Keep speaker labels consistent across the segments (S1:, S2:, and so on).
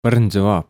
S1: Birinji jogap.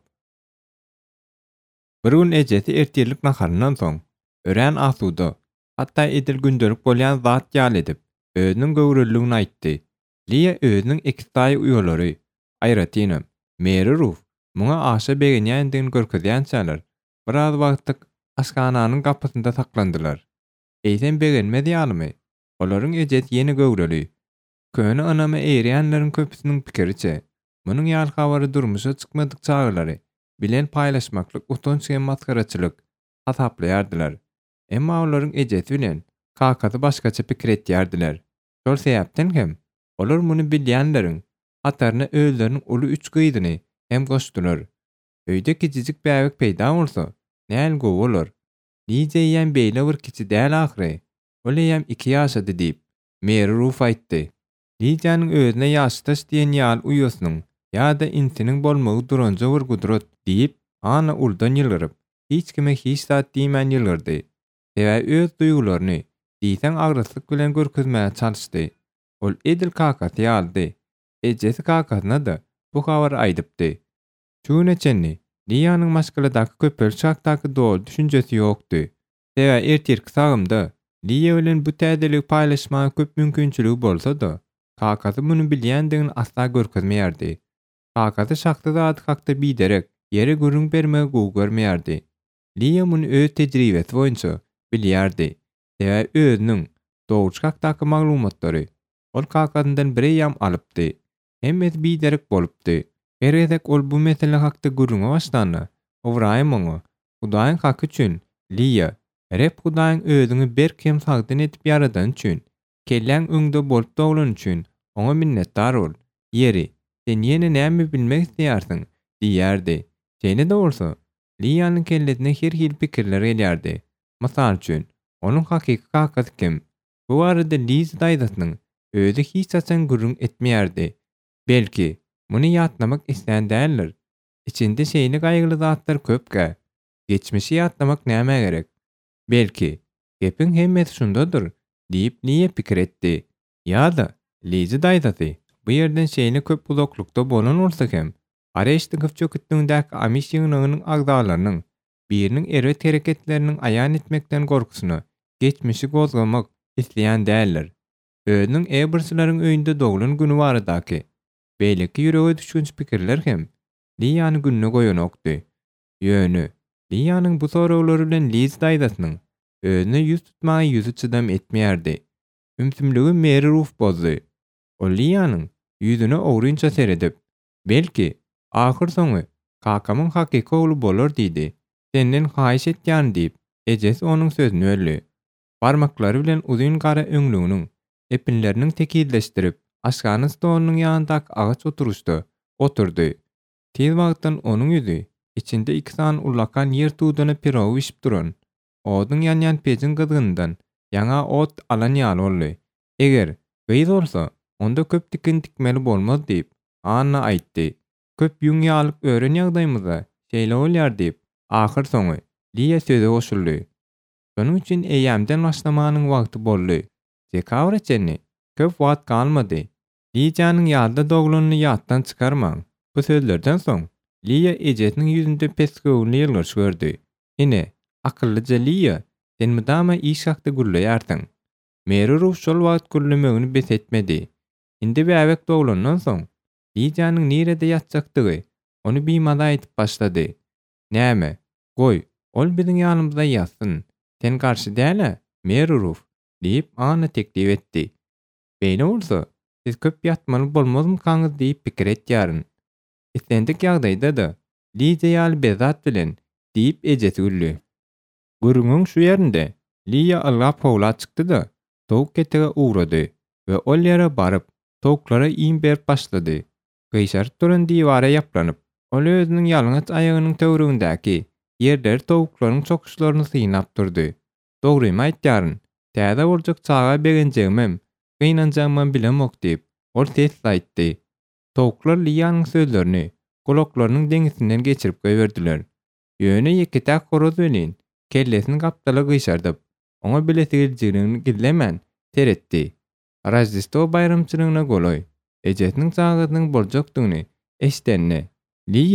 S1: Bir gün ejesi ertirlik naharyndan soň örän asuda, hatda edil gündelik bolýan zat ýal edip, özüniň göwrelligini aýtdy. Liýa özüniň ekstaý uýalary, Aýratynam, Meri Ruf, muňa aşa begenýändigini görkezýänçäler, biraz wagtlyk aşgananyň gapysynda saklandylar. Eýsem begenmedi ýalymy? Olaryň ejesi ýene göwreli. Köni anamy eýränleriň köpüsiniň pikiriçe, munyň ýal habary durmuşa çykmadyk çaglary bilen paýlaşmaklyk utanç we maskaraçylyk hasaplaýardylar. Emma olaryň ejesi bilen kakasy başgaça pikir etýärdiler. Şol sebäpden hem olar muny bilýänleriň hataryna özleriniň uly üç gyýdyny hem goşdylar. Öýde kiçijik bäbek peýda bolsa, näl gowy bolar? Liýje ýen beýle bir kiçi däl ahyry. Ol ýem 2 ýaşady diýip Meri Ruf aýtdy. Liýjanyň özüne ýaşdaş diýen ýaly uýasynyň ýa-da intiniň bolmagy duranjy bir gudrat diýip ana uldan ýylgyryp, hiç kime hiç zat diýmän ýylgyrdy. Sebä öz duýgularyny diýsen agryslyk bilen görkezmäge çalyşdy. Ol edil kakasy ýaldy. Ejesi kakasyna da bu habar aýdypdy. Şuň üçin Liýanyň maşgaladaky köpel çakdaky dol düşünjesi ýokdy. Sebä ertirki sagymda Liýa bilen bu täzeligi paýlaşmagy köp mümkinçiligi bolsa-da, kakasy muny bilýändigini asla görkezmeýärdi. Kakasy şahsy zat hakda biderek ýere gürüň bermegi gowy görmeýärdi. Liýa muny öz tejribesi boýunça bilýärdi. Sebä özüniň dogruç hakdaky maglumatlary ol kakasyndan birem alypdy. Hemmesi biderek bolupdy. Eredek ol bu mesele hakda gürüňe başlandy. Obraýym oňa, Hudaýyň haky üçin, Liýa, rep Hudaýyň özüňi berkem sagdyn etip ýaradan üçin, kelläň öňde bolup doglan üçin oňa minnetdar ol. Ýeri, sen ýene näme bilmek isleýärsiň? Diýärdi. Seni de bolsa, Liýanyň kelletine her hil pikirler gelýärdi. Mysal üçin, onuň hakyky kakasy kim? Bu arada Liýa daýdasynyň özü hiç açan gürüň etmeýärdi. Belki muny ýatlamak isleýän däldir. İçinde şeýle gaýgyly zatlar köpkä. Geçmişi ýatlamak näme gerek? Belki gepiň hemmeti şundadyr diýip Liýa pikir etdi. Ýa-da Liýa daýdasy bu ýerden şeýle köp uzaklykda bolan bolsa hem, Areşdiň köpçükitdiňdäki Amiş ýygynynyň agdalarynyň biriniň eret hereketleriniň aýan etmekden gorkusyny geçmişi gozgamak isleýän däldir. Özüniň ebersilerin öýünde doglan güni baradaky beýleki ýürege düşkünç pikirler hem Liýany gününe goýanokdy. Ýöne, Liýanyň bu soraglary bilen Liýa daýdasynyň özüne ýüz tutmagy ýüzi çydam etmeýärdi. Ümsümligi Meri Ruf bozdy. O Liýanyň ýüzüne ogrynça seredip, belki ahyr soňy kakamyň hakyky ogly bolar diýdi. Senden haýyş etýän diýip ejesi onuň sözüni böldi. Barmaklary bilen uzun gara öňlüğiniň epinleriniň tekilleşdirip aşgany stolunyň ýanyndaky agaç oturuşda oturdy. Tez wagtdan onuň ýüzi içinde 2 san ulakan ýer tuğdana pirow işip duran, oduň ýan-ýan pejin gyzgyndan ýaňa ot alan ýaly boldy. Eger gyz bolsa, onda köp dikin dikmeli bolmaz diýip ana aýtdy. Köp ýüň ýalyk ören ýagdaýymyza şeýle bolýar diýip ahyr soňy Liýa söze goşuldy. Şonuň üçin eýämden başlamanyň wagty boldy. Dekabr içinde köp wagt galmady. Liýanyň ýalda doglanyny ýatdan çykarmaň. Bu sözlerden soň Liýa ejesiniň ýüzünde pesgowly ýylgyş gördi. Ine, akyllyja Liýa, sen mydama iş hakda gürleýärsiň. Meri Ruf şol wagt gürlemegini bes etmedi. Indi bäbek doglandan soň Liýanyň nirede ýatjakdygy ony biýmada aýtyp başlady. Näme? Goý, ol biziň ýanymyzda ýatsyn. Sen garşy däle, Meri Ruf, diýip ana teklip etdi. Beýle bolsa, siz köp ýatmaly bolmazmy kaňyz diýip pikir etýärin. Islendik ýagdaýda da Liýa ýaly bezat bilen diýip ejesi güldü. Gürüňiň şu ýerinde Liýa alga powla çykdy da towuk ketege ugrady we ol ýere baryp towuklara iň berip başlady. Gyşaryp duran diýwara ýaplanyp, ol özüniň ýalňaç aýagynyň töwründäki ýerler towuklaryň çokuşlaryny synap durdy. Dogrymy aýtýaryn, täze boljak çaga begenjegimem, gynanjagymam bilemok diýip ol ses aýtdy. Towuklar Liýanyň sözlerini gulaklarynyň deňisinden geçirip goýberdiler. Ýöne ýeketäk horoz bilen kellesini gapdala gyşardyp, oňa bilesigiljiligini gizlemän teretdi. Rajdesto bayramçylygyna goloý. Ejesiniň çagadynyň boljakdygyny eşitenne Liýa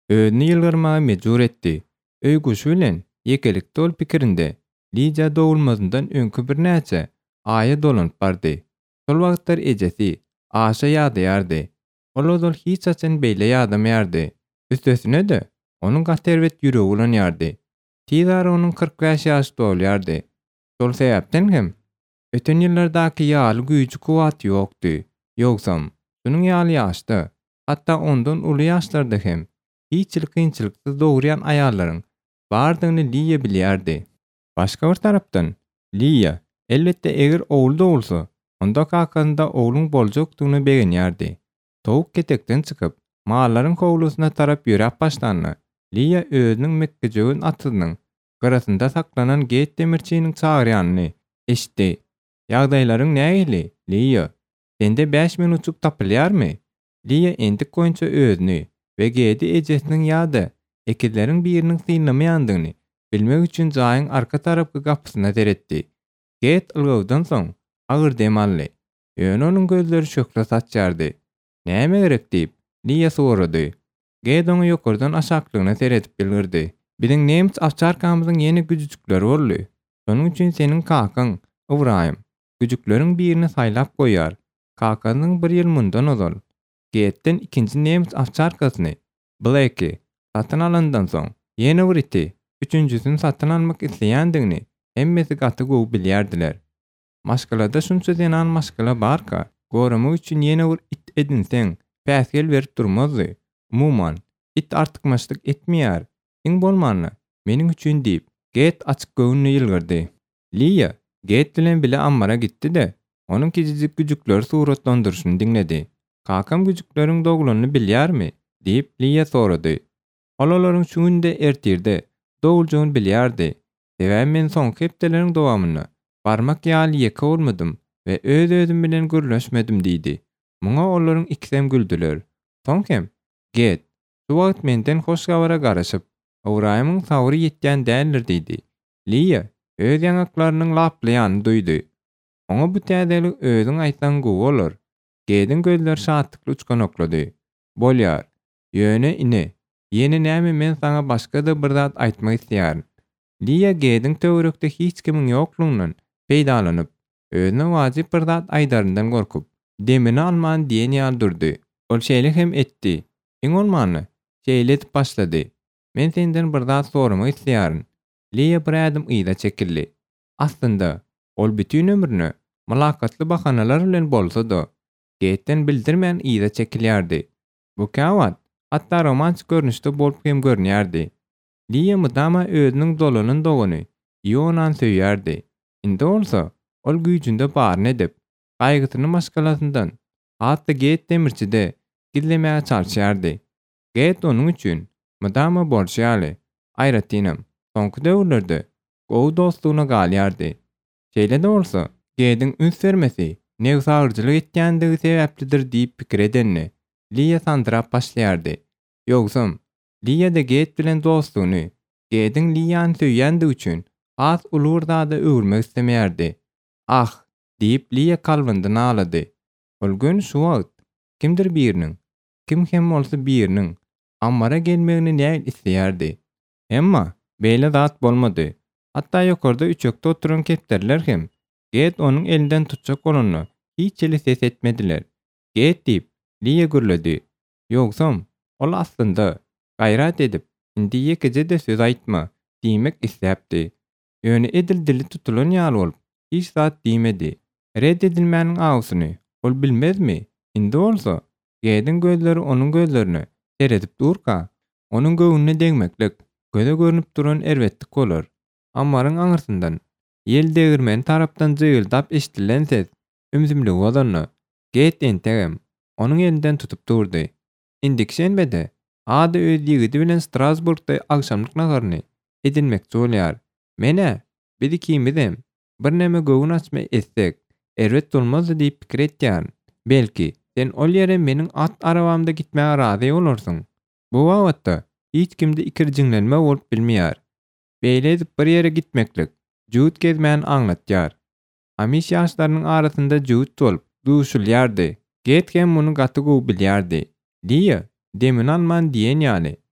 S1: Özüni ýylgyrmagy mejbur etdi. Öýgüşi bilen ýekelikde ol pikirinde Liýa dowulmazyndan öňkü bir näçe aýa dolanyp bardy. Sol wagtlar ejesi aşa ýadyardy. Ol hiç açan beýle ýadamaýardy. Üstesine de onuň gaterwet ýüregi ulanýardy. Tizar onuň 45 ýaş dolýardy. Sol sebäpden hem öten ýyllardaky ýaly güýji kuwat ýokdy. Ýogsam, şunyň ýaly ýaşdy. Hatda ondan uly ýaşlarda hem hiç kynçylyksy dogurýan aýallaryň bardygyny Liýa bilýärdi. Başga bir tarapdan, Liýa elbetde eger oğul dowulsa, onda kakanda oğlun boljakdygyny begenýärdi. Towuk ketekden çykyp, mallaryň howlusyna tarap ýörek başlandy. Liýa özüniň mekkejegin atynyň garasynda saklanan Geet demirçiniň çagyrýanyny eşitdi. Ýagdaýlaryň nähili, Liýa? Sende 5 minutçuk tapylýarmy? Liýa endik goýunça özüni we Geeti ejesiniň ýa-da ekizleriň biriniň synlamaýandygyny bilmek üçin jaýyň arka tarapky gapysyna teretdi. Geet ılgawdan soň agyr dem aldy. Ýöne onuň gözleri şökle saçýardy. "Näme gerek?" diýip Liýa sorady. Geet oňa ýokardan aşaklygyna teretip bildirdi. "Biziň nemis awçarkamyzyň ýeni güjükleri boldy. Şonuň üçin seniň kakaň Ibrahim güjükleriň birini saýlap goýar. Kakanyň bir ýyl mundan ozal. Geetden ikinji nemis awçarkasyny Blake'i satyn alandan soň ýene bir iti üçünjüsini satyn almak isleýändigini hemmesi gaty gowy bilýärdiler. Maşgalada şunça denan maşgala barka, goramak üçin ýene bir it edinseň päsgel berip durmazdy. Umuman, it artykmaçlyk etmeýär. Iň bolmany meniň üçin diýip Geet açyk göwnüni ýylgyrdy. Liýa Geet bilen bile ammara gitdi-de, onuň kijijik güjükleri suratlandyryşyny diňledi. "Kakam güjükleriň dogulanyny bilýärmi?" diýip Liýa sorady. "Olalaryň şu günde ertirde dowuljagyny bilýärdi. Sebäbi men soňky hepdeleriň dowamyny barmak ýaly ýeke bolmadym we öz-özüm bilen gürleşmedim" diýdi. Muňa olaryň ikisem güldüler. Soňkem Geet şu wagt menden hoş gabara garaşyp Ibrahimyň sawyry ýetýän däldir diýdi. Liýa öz ýangaklarynyň laplaýany duýdy. Oňa bu täzelik özüň aýtsan gowy bolar. Geediň gözleri şatdykly uçgan oklady. "Bolýar. Ýöne ine. Ýene näme men sana başga da bir zat aýtmak isleýärin." Liýa Geediň töwerekde hiç kimiň ýoklugyndan peýdalanyp, özüne wajyp bir zat aýdaryndan gorkup, demini alman diýen ýaly durdy. Ol şeýle hem etdi. Iň bolmany şeýle etip başlady. "Men senden bir zat soramak isleýärin." Liýa bir adym ýyda çekildi. Aslynda ol bütün ömrüni mülakatly bahanalar bilen bolsa-da Geetden bildirmän ýyda çekilýärdi. Bu kawat hatda romantik görnüşde bolup hem görnýärdi. Liýa mydama özüniň dolanyn doguny ýonan söýýärdi. Indi bolsa ol güýjünde baryn edip, gaýgysyny maşgalasyndan hatda Geet demirçide gizlemäge çalşýardy. Geet onuň üçin mydama bolşýaly, aýratynam, soňky döwürlerde gowy dostlugyna galýardy. Şeýle de bolsa, Geetiň üns vermesi negzagyrjylyk etýändigi sebäplidir diýip pikir edenni Liýa sandyrap başlaýardy. Ýogsam, Liýa da Geet bilen dostlugyny, Geetiň Liýany söýýändigi üçin has ulurda da öwürmek islemeýärdi. "Ah!" diýip Liýa kalbyndan ağlady. Ol gün şu wagt kimdir biriniň, kim hem bolsa biriniň ammara gelmegini näil isleýärdi. Emma beýle zat bolmady. Hatda ýokarda üçekde oturan kepderler hem Geet onuň elinden tutjak bolanyny hiç ele ses etmediler. "Geet" diýip Liýa gürledi. Ýogsam, ol aslynda gaýrat edip, indi ýekije de söz aýtma diýmek isläpdi. Ýöne edil dili tutulan ýaly bolup, hiç zat diýmedi. Reddedilmäniň agysyny ol bilmezmi? Indi bolsa, Geetiň gözleri onuň gözlerini seredip durka, onuň göwnüne degmeklik, göze görünüp duran erwetlik bolar. Ammaryň aňyrsyndan ýel degirmeni tarapdan jygyldap eşitilen ses ümzümli bolany Geet entegem onuň elinden tutup durdy. Indik şenbede ada öz ýigidi bilen Strasburgda agşamlyk naharyny edinmekçi bolýar. "Mene, biz ikimizem bir näme göwün açma etsek, erwet bolmazdy" diýip pikir etýän. "Belki sen ol ýere meniň at arabamda gitmäge razy bolarsyň." Bu wagtda hiç kimde ikirjiňlenme bolup bilmeýär. Beýle edip bir ýere gitmeklik juhut gezmän aňlatýar. Amis ýaşlarynyň arasynda juhut bolup duşulýardy. Geet hem muny gaty gowy bilýärdi. Liýa demini alman diýen ýaly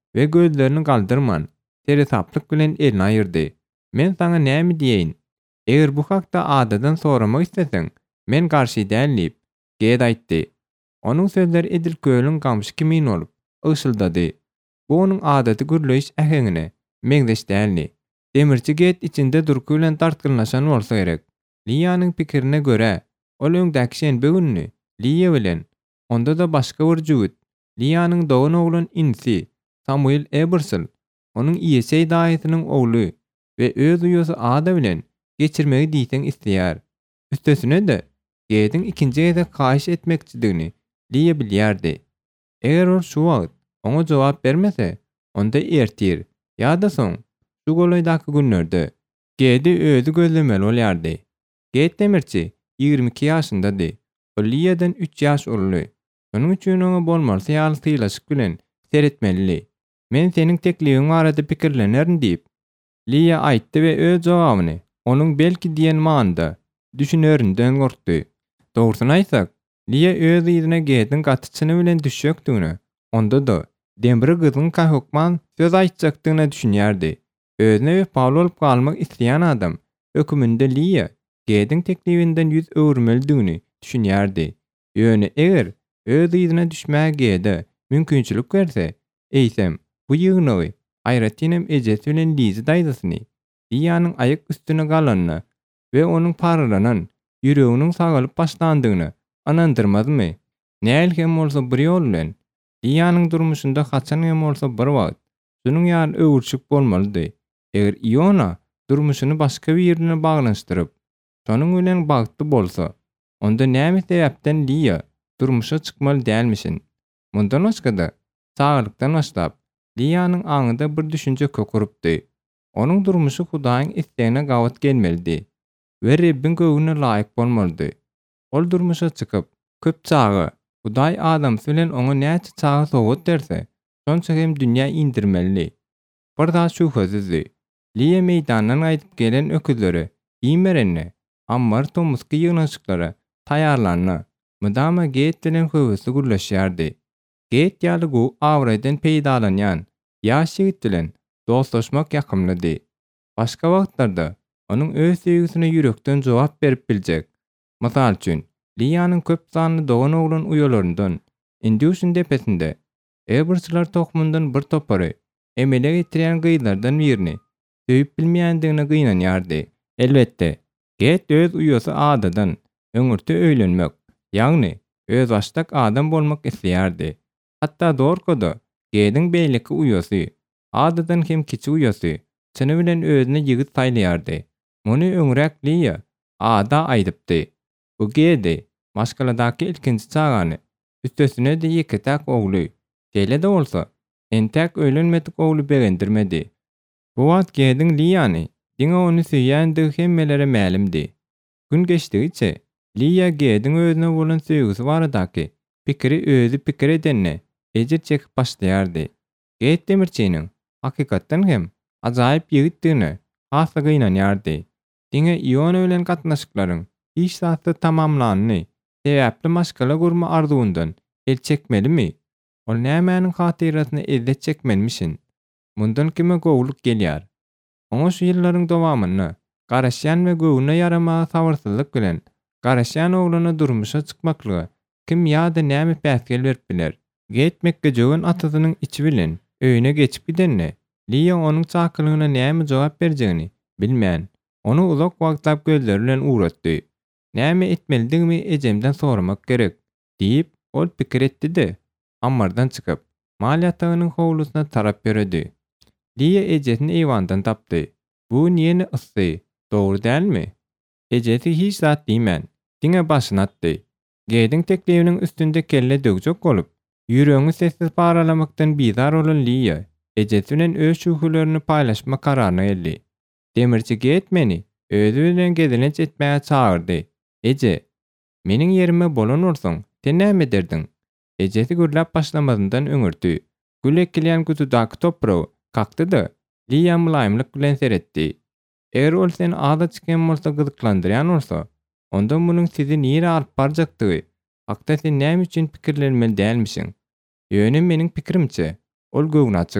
S1: we gözlerini galdyrman, teresaplyk bilen elini ayyrdy. Men saňa näme diýeýin? Eger bu hakda adadan soramak isteseň, men garşy dälip, ged aýtdy. Onuň sözleri edil göýlüň gamşy kimin olup, ýşyldady. Bu onuň adaty gürleýiş äheňine meňzeş däldi. Demirçi get içinde durky bilen tartgynlaşan bolsa gerek. Liýanyň pikirine görä, ol öňdäki şenbe gününi Liýa bilen, onda da başga bir jügit, Liýanyň dogan oglan insi, Samuel Ebersel, onuň iýesi daýatynyň ogly we öz uýasy Ada bilen geçirmegi diýsen isleýär. Üstesine de Gedin ikinji gede kaýyş etmekçidigini Liýa bilýärdi. Eger ol şu wagt oňa jogap bermese, onda ertir ýa-da soň şu golaýdaky günlerde Gedi özü gözlemeli bolýardy. Ged demirçi 22 ýaşyndady. O Liýadan 3 ýaş uly. Onuň üçin oňa bolmaly ýaly tyýlaşyk bilen seretmeli. Men seniň teklibiň barada pikirlenerin diýip Liýa aýtdy we öz jogabyny onuň belki diýen manda düşünerinden gorkdy. Dogrusyny aýtsak, Liýa öz ýerine Gedin gatyçyny bilen düşýekdigini, onda da dembir gyzyň kahokman söz aýtjakdygyny düşünýärdi. Özüne wepaly bolup galmak isleýän adam höküminde Liýa Gedin teklibinden ýüz öwürmelidigini düşünýärdi. Ýöne eger öz ýerine düşmäge Gede mümkinçilik berse, eýsem bu ýygnagy Aýratinem ejesi bilen Liýa daýdasyny Liýanyň aýak üstüne galanyny we onuň paralanan ýüreginiň sagalyp başlandygyny anandyrmadmy? Näil hem bolsa bir ýol bilen Liýanyň durmuşynda haçan hem bolsa bir wagt şunyň ýaly öwürçük bolmalydy. Eger Iona durmuşyny başga bir ýerine baglanşdyryp, şonuň bilen bagtly bolsa, onda näme sebäpden Liýa durmuşa çykmaly dälmişin? Mundan başga-da saglykdan başlap Liýanyň aňynda bir düşünje köküripdi. Onuň durmuşy Hudaýyň islegine gawat gelmelidi we Rebbin göwüne laýyk bolmalydy. Ol durmuşa çykyp, köp çagy Hudaý adam bilen oňa näçe çagy sowat derse, şonça hem dünýä indirmeli. Bir daha şüphesizdi. Liýa meýdandan aýdyp gelen öküzleri iýmerenni, ammar tomuski ýygnaşyklary taýýarlanny. Mydama Ged bilen höwesi gürleşýärdi. Ged ýaly gu awraýdan peýdalanýan ýaş ýigit bilen dostlaşmak ýakymlydy. Başga wagtlarda onuň öz sevgisine ýürekden jogap berip biljek. Mysal üçin, Liýanyň köp sanly dogan oglan uýalaryndan Indüşin depesinde Ebersler tokmundan bir topary emele getirýän gyýlardan birini söýüp bilmeýändigine gynanýardy. Elbetde, Ged öz uýasy Adadan öňürti öýlenmek, ýagny öz başdak adam bolmak isleýärdi. Hatta dorkoda Gedin beýleki uýasy, Adadan hem kiçi uýasy, çyny bilen özüne ýigit saýlaýardy. Muny öňrek Liýa Ada aýdypdy. Bu Gedi maşgaladaky ilkinji çagany, üstesine de ýeketäk ogly, şeýle de bolsa, entäk öýlenmedik ogly begendirmedi. Bu wagt Gedin Liýany diňe ony süýýändigi hemmelere mälimdi. Gün geçdigiçe Liýa Gedin özüne bolan söýgüsi baradaky pikiri özü pikir edenne ejir çekip başlaýardy. Ged demirçiniň hakykatdan hem ajaýyp ýigitdigine hasy gynanýardy. Diňe Iona bilen gatnaşyklaryň iş satdy tamamlanyny sebäpli maşgala gurma arzuwyndan el çekmelimi? Ol nämäniň hatyrasyny ezet çekmelmişin? Mundan kime gowluk gelýär? Oňa şu ýyllaryň dowamyny garaşýan we göwüne ýaramagy sabyrsyzlyk bilen garaşýan oglana durmuşa çykmaklygy kim ýa-da näme päsgel berip biler? Getmekge jogan atasynyň içi bilen öýüne geçip gidenne Liýa onuň çakylygyna näme jogap berjegini bilmän. Onu uzak wagtlap gözleri bilen uğratdy. Näme etmelidigimi ejemden soramak gerek diýip ol pikir etdi-de ammardan çykyp malýatagynyň howlusyna tarap berdi. Liýa ejesini eýwandan tapdy. Bu niýeni ysdy, dogry dälmi? Ejesi hiç zat diýmän. Diňe başyny atdy. Gedin teklibiniň üstünde kelle dögjek bolup, ýüregiňi sessiz paralamakdan bizar bolan Liýa ejesi bilen öz şühülerini paýlaşma kararyna geldi. Demirçi Ged meni özü bilen gezilenç etmäge çağırdy. Eje, meniň ýerime bolan bolsaň, sen näme derdiň? Ejesi gürläp başlamadyndan öňürdi. Gül ekilýän gutudaky topragy kakdy-da Liýa mulaýymlyk bilen seretdi. Eger ol seni ada çykan bolsa gyzyklandyrýan bolsa, onda munyň sizi nire alyp barjakdygy hakda sen näme üçin pikirlenmeli dälmišiň? Ýöne meniň pikirimçe, ol göwüne açyk.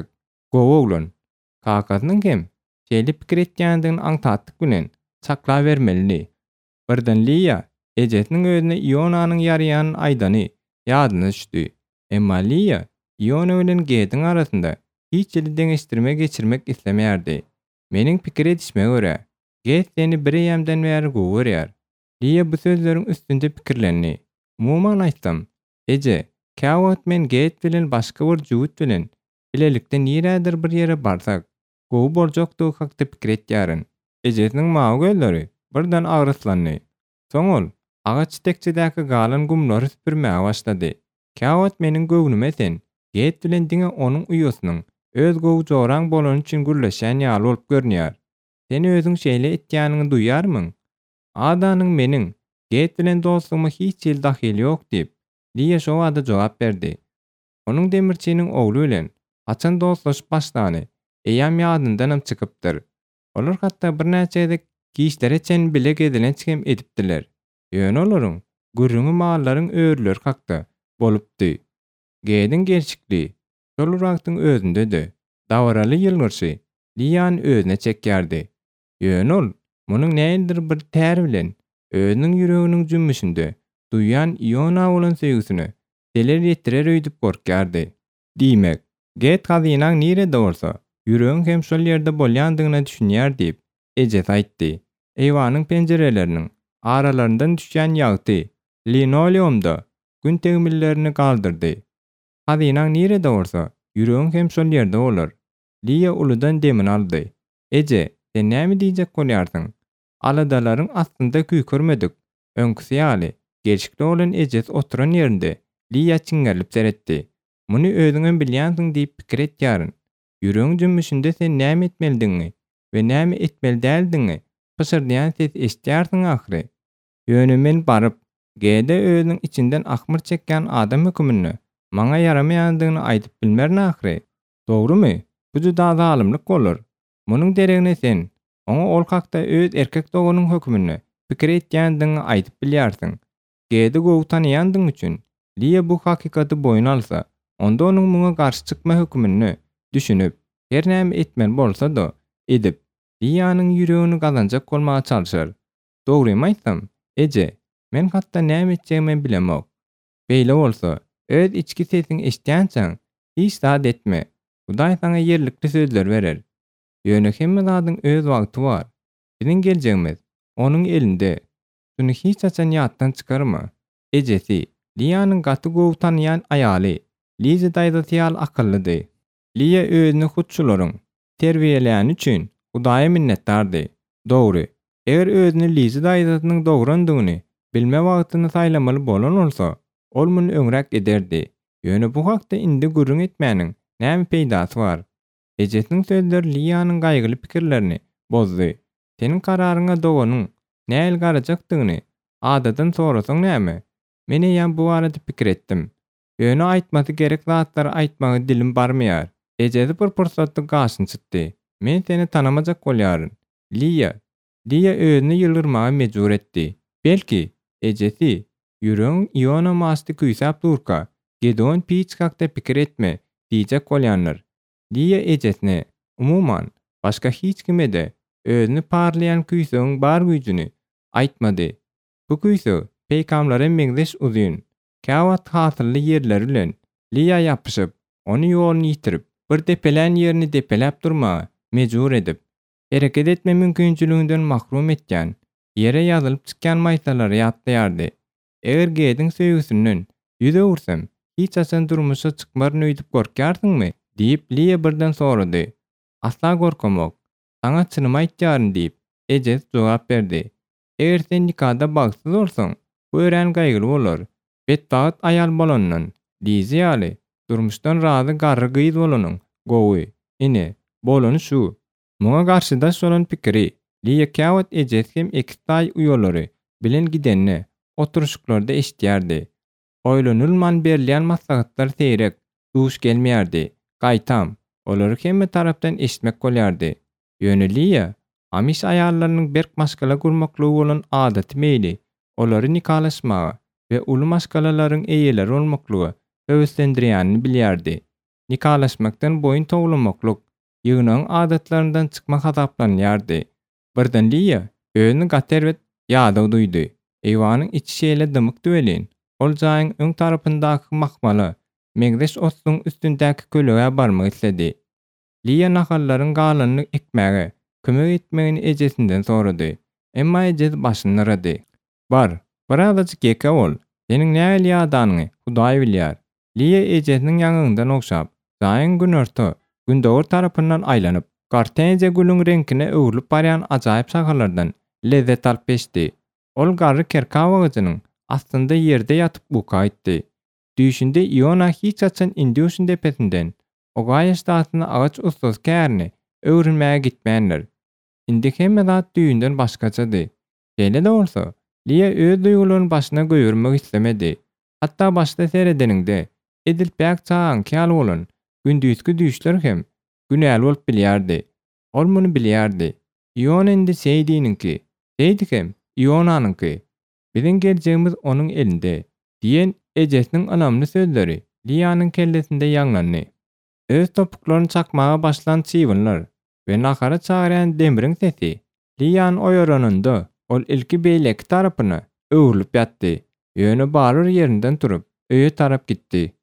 S1: Gowy oglan, kakasynyň hem şeýle pikir etýändigini aňtatlyk bilen sakla bermelini. Birden Liya ejesiniň özüne Ionanyň ýaraýan aýdany ýadyna düşdi. Emma Liya Iona bilen Gedin arasynda hiç ýyly deňeşdirme geçirmek islemärdi. Meniň pikir edişime görä, Ged seni bir ýamdan bäri gowy görýär. Liya bu sözleriň üstünde pikirlendi. Umuman aýtsam, eje, käwagt men Ged bilen başga bir jüwüt bilen bilelikde nirädir bir ýere barsak, gowy boljakdygy hakda pikir etýärin. Ejesiniň mawy gözleri birden agryslandy. Soňol agaç tekçedäki galan gumlary süpürmäge başlady. Käwagt meniň göwnüme sen, Ged bilen diňe onuň uýasynyň öz gowy joraň bolan üçin gürleşen ýaly bolup görnýär. Sen özüň şeýle etýäniňi duýarmyň? Adanyň meniň Ged bilen dostlugyma hiç ýyl dahyly ýok diýip Liya şo wagtda jogap berdi. Onuň demirçiniň ogly bilen haçan dostlaşyp başlany, eýäm ýadyndanam çykypdyr. Olar hatda bir näçe kişilere çen bile edilen çykem edipdiler. Ýöne olaryň gürrüňi mallaryň öýrleri hakda bolupdy. Gedin gerçikli şol wagtyň özünde-de dawaraly ýylgyrşy Liýany özüne çekýärdi. Ýöne ol, munyň näildir bir tär bilen özüniň ýüreginiň jümmüşinde duýan Iona bolan sevgisini deler ýetirer öýdüp gorkýardy. Diýmek, Ged hazynaň nirede bolsa, ýüregiň hem şol ýerde bolýandygyna düşünýär diýip ejes aýtdy. Eýwanyň penjereleriniň aralaryndan düşýän ýagty linoleumda gün tegmillerini galdyrdy. Hazynaň nirede bolsa, ýüregiň hem şol ýerde bolar. Liya uludan demin aldy. Eje, sen näme diýjek bolýarsyň? Aladalaryň astynda küýkürmedik. Öňküsi ýaly, geçikli olan ejes oturan ýerinde Liya çiňerlip seretdi. Muny özüňem bilýänsiň diýip pikir etýärin. Ýüregiň jümmüşinde sen näme etmelidiňi we näme etmeli däldiňi pysyrdaýan ses eşitýärsiň ahry. Ýöne men baryp, Gede özüniň içinden akmyr çekýän adam hökümini maňa yaramaýandygyny aýdyp bilmerni ahry. Dogrymy? Bu juda zalymlyk bolar. Munyň deregine sen, oňa ol hakda öz erkek doganyň hökümini pikir etýändiňi aýdyp bilýärsiň. Gede gowy tanıyandyň üçin Liya bu hakikaty boyun alsa, onda onuň muňa garşy çykma hökümini düşünüp, her näme etmeli bolsa-da edip, Liýanyň ýüregini gazanjak bolmaga çalyşar. Dogrymy aýtsam, eje, men hatda näme etjegimi bilemok. Beýle bolsa, öz içki sesiň eşitýänçäň, hiç zat etme. Hudaý saňa ýerlikli sözler berer. Ýöne hemme zadyň öz wagty bar. Biziň geljegimiz onuň elinde. Şunu hiç açan ýatdan çykarma. Ejesi, Liýanyň gaty gowy tanıyan aýaly, Liza daýdatyal akyllydy. Liya özüni hutçularyň terbiýelän üçin Hudaýa minnetdardy. Dogry, eger özüni Liza daýdatynyň dograndygyny bilme wagtyny saýlamaly bolan bolsa, ol muny öňrek ederdi. Ýöne bu hakda indi gürrüň etmäniň näme peýdasy bar? Ejesiniň sözleri Liýanyň gaýgyly pikirlerini bozdy. Senin kararyňa doganyň näil garajakdygyny adadan sorasaň näme? Men ýa bu arada pikir etdim. Ýöne aýtmasy gerek zatlary aýtmagy dilim barmaýar. Ejesi bir pursatda gaşyn çykdy. Men seni tanamajak bolýaryn. Liya özüni ýylgyrmaga mejbur etdi. Belki ejesi ýüregiň Iona masty küýsap durka, Gedon piç hakda pikir etme diýjek bolýanlar. Liya ejesine umuman başga hiç kime de özüni parlayan küýsüň bar güýjüni aýtmady. Bu küýsü peýgamlara meňzeş uzyn. Käwagt hasyrly ýerleri bilen Liya ýapyşyp, ony ýoluny ýitirip, bir depelen ýerini depelap durmaga mejbur edip, hereket etme mümkinçiliginden mahrum etýän, ýere ýazylyp çykýan maýsalary ýatlaýardy. Eger Gedin söýgüsünden ýüze ursam, hiç açan durmuşa çykmaryny öýdüp gorkýarsyňmy? Diýip Liya birden sorady. Asla gorkamok. Saňa çynymy aýtýaryn diýip ejes jogap berdi. Eger sen nikahda bagsyz bolsaň, bu ören gaýgyly bolar. Betbagat aýal bolandan, Liza ýaly, durmuşdan razy garry gyýyz bolanyň gowy, ine, bolany şu. Muňa garşyda şolan pikiri, Liya käwagt ejes hem ekstaý uýalary bilen gidenni oturuşyklarda eşitýärdi. Oýlanylman berilýän maslahatlar seýrek, duş gelmeýärdi. Gaýtam, olary hemme tarapdan eşitmek bolýardy. Ýöne Liya, amis aýallarynyň berk maskala gurmaklygy bolan adaty meýli, olary nikalaşmaga we uly maskalaryň eýeleri bolmaklygy höwüslendirýänini bilýärdi. nikalaşmakdan boyun togulamakluk, ýygynyň adatlaryndan çykmak hazaplanýardy. Birden Liya özüni gaterwet ýada duýdy. Eýwanyň içi şeýle dymyk düwelin. Ol jaýyň öň tarapyndaky makmaly Meňzeş ostuň üstündäki kölege barmak isledi. Liya nahallaryň galanyny ekmäge, kömek etmegini ejesinden sorady. Emma ejes başyny nyrady. Bar, birazajyk geke ol. Seniň näme ýadanyny Hudaý bilýär. Liya ejesiniň ýanyndan okşap, jaýyň günorta, gündöwür tarapyndan aýlanyp, gartenje gülüň reňkine öwrülip barýan ajaýyp şaharlardan lezzet alyp beşdi. Ol garry kerkaw ağacynyň astynda ýerde ýatyp buka etdi. Düşünde Iona hiç açan Indiuşun tepesinden Ogaya ştatyna ağaç ustos kärni öwrülmäge gitmänler. Indi hemme zat düýünden başgaçady. Şeýle de bolsa, Liya öz duýgularyny başyna göýürmek islemedi. Hatta başda seredeninde edilpäk çaňy kal bolan gündüzki düşler hem günäl bolup bilýärdi. Ol muny bilýärdi. Iona indi seýdiniňki, seýdik hem Ionanyňky. Biziň geljegimiz onuň elinde diýen ejesiniň anamly sözleri Liyanyň kellesinde ýanglandy. Öz topuklaryny çakmaga başlan çyvynlar we nahara çagyrýan demiriň sesi Liýany oýaranynda ol ilki beýleki tarapyna öwrülip ýatdy. Ýöne baryr ýerinden turup öýe tarap gitdi.